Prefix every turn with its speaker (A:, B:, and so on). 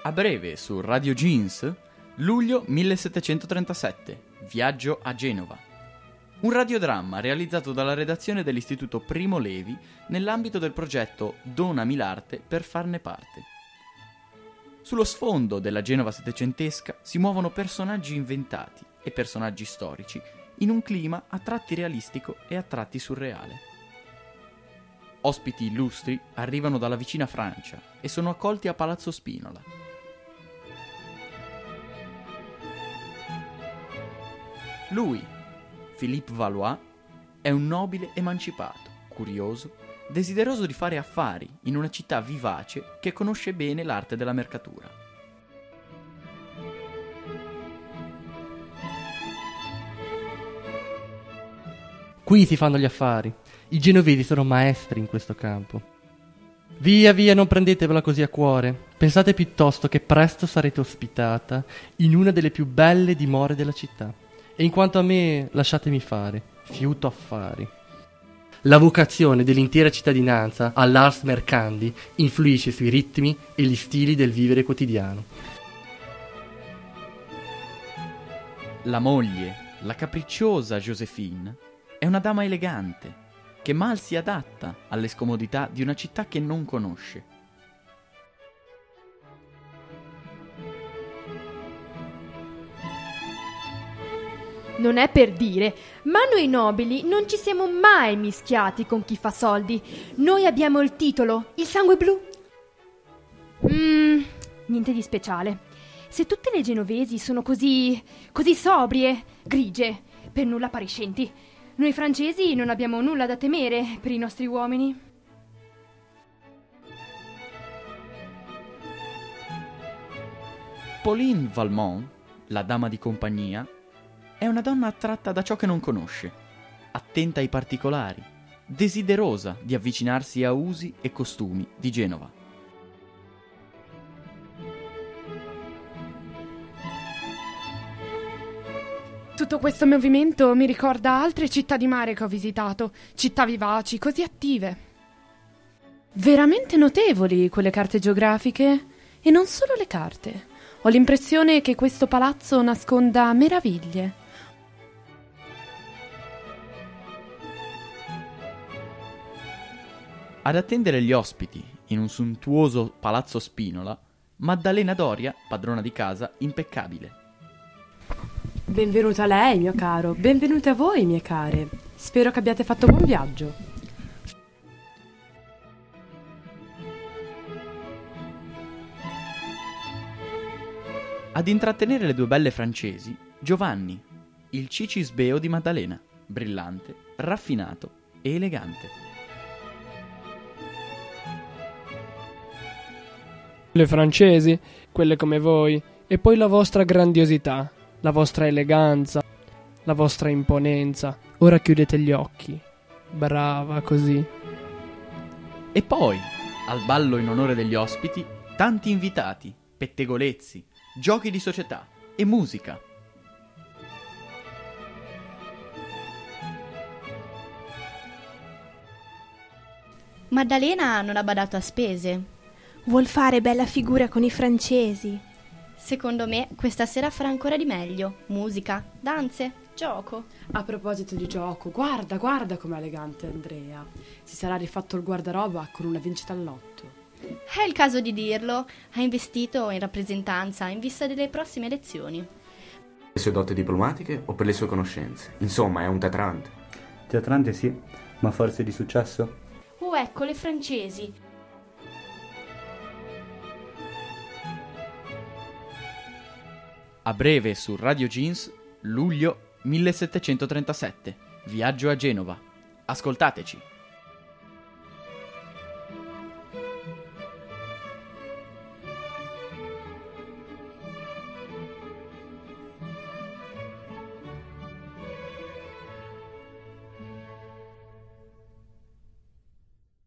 A: A breve su Radio Jeans, luglio 1737, viaggio a Genova. Un radiodramma realizzato dalla redazione dell'Istituto Primo Levi nell'ambito del progetto Donami l'arte per farne parte. Sullo sfondo della Genova settecentesca si muovono personaggi inventati e personaggi storici in un clima a tratti realistico e a tratti surreale. Ospiti illustri arrivano dalla vicina Francia e sono accolti a Palazzo Spinola. Lui, Philippe Valois, è un nobile emancipato, curioso, desideroso di fare affari in una città vivace che conosce bene l'arte della mercatura.
B: Qui si fanno gli affari. I genovesi sono maestri in questo campo. Via, via, non prendetevela così a cuore. Pensate piuttosto che presto sarete ospitata in una delle più belle dimore della città. E in quanto a me, lasciatemi fare. Fiuto affari. La vocazione dell'intera cittadinanza all'ars mercandi influisce sui ritmi e gli stili del vivere quotidiano.
A: La moglie, la capricciosa Joséphine, è una dama elegante, che mal si adatta alle scomodità di una città che non conosce.
C: Non è per dire, ma noi nobili non ci siamo mai mischiati con chi fa soldi. Noi abbiamo il titolo, il sangue blu. Niente di speciale. Se tutte le genovesi sono così sobrie, grigie, per nulla appariscenti, noi francesi non abbiamo nulla da temere per i nostri uomini.
A: Pauline Valmont, la dama di compagnia, è una donna attratta da ciò che non conosce, attenta ai particolari, desiderosa di avvicinarsi a usi e costumi di Genova.
D: Tutto questo movimento mi ricorda altre città di mare che ho visitato, città vivaci, così attive. Veramente notevoli quelle carte geografiche, e non solo le carte. Ho l'impressione che questo palazzo nasconda meraviglie.
A: Ad attendere gli ospiti in un sontuoso Palazzo Spinola, Maddalena Doria, padrona di casa, impeccabile.
E: Benvenuta a lei, mio caro. Benvenute a voi, mie care. Spero che abbiate fatto buon viaggio.
A: Ad intrattenere le due belle francesi, Giovanni, il cicisbeo di Maddalena, brillante, raffinato e elegante.
F: Le francesi, quelle come voi, e poi la vostra grandiosità, la vostra eleganza, la vostra imponenza. Ora chiudete gli occhi. Brava così.
A: E poi, al ballo in onore degli ospiti, tanti invitati, pettegolezzi, giochi di società e musica.
G: Maddalena non ha badato a spese.
H: Vuol fare bella figura con i francesi.
G: Secondo me questa sera farà ancora di meglio. Musica, danze, gioco.
E: A proposito di gioco, guarda com'è elegante Andrea. Si sarà rifatto il guardaroba con una vincita al lotto.
G: È il caso di dirlo. Ha investito in rappresentanza in vista delle prossime elezioni.
I: Per le sue doti diplomatiche o per le sue conoscenze? Insomma, è un teatrante.
J: Teatrante sì, ma forse di successo?
G: Oh, ecco le francesi.
A: A breve su Radio Jeans, luglio 1737, viaggio a Genova. Ascoltateci!